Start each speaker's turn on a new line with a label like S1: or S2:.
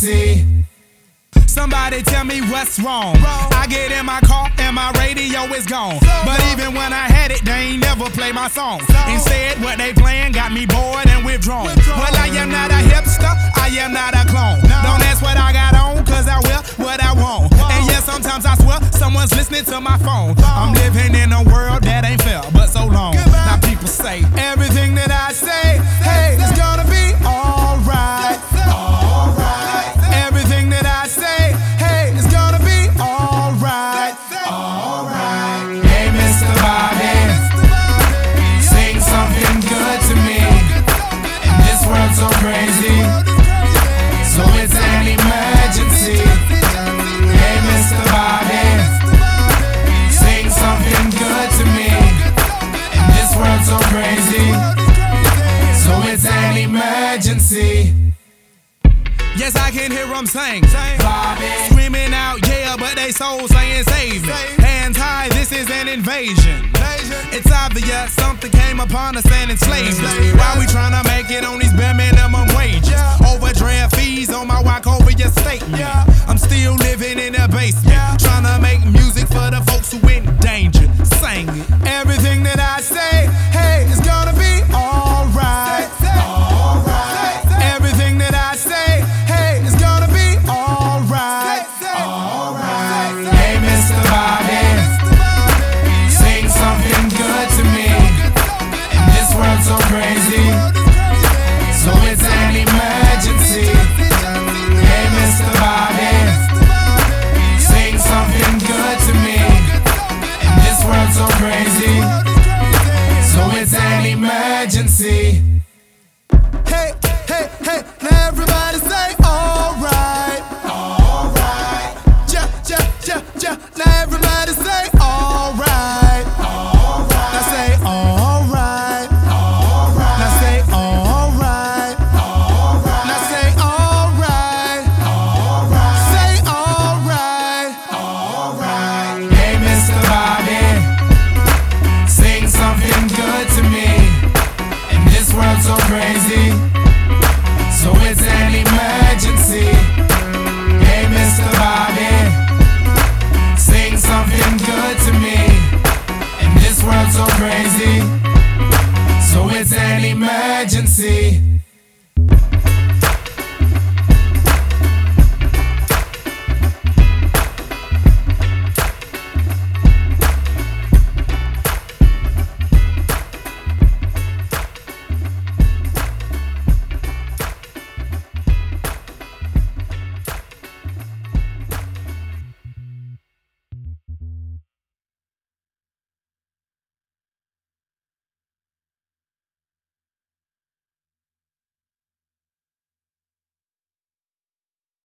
S1: emergency. Somebody tell me what's wrong. I get in my car and my radio is gone. But even when I had it, they ain't never play my song. Instead, what they playing got me bored and withdrawn. Well, I am not a hipster, I am not a clone. Don't ask what I got on, cause I wear what I want. And yeah, sometimes I swear someone's listening to my phone. I'm living in a world that ain't fair, but so long. Now people say everything that I say, hey, it's gonna be alright. Alright. Everything that I say, hey, it's gonna be alright. Alright. Hey, Mr. Bobby, sing something good to me. And this world's so crazy, so it's an emergency. Hey, Mr. Bobby, sing something good to me. And this world's so crazy, so it's an emergency. Yes, I can hear them sing, Bobby, screaming out, yeah, but they soul saying save me. Hands high, this is an invasion. It's obvious something came upon us and enslaved us. Why we tryna make it on these bare minimum wages? Overdraft fees on my walk over your statement.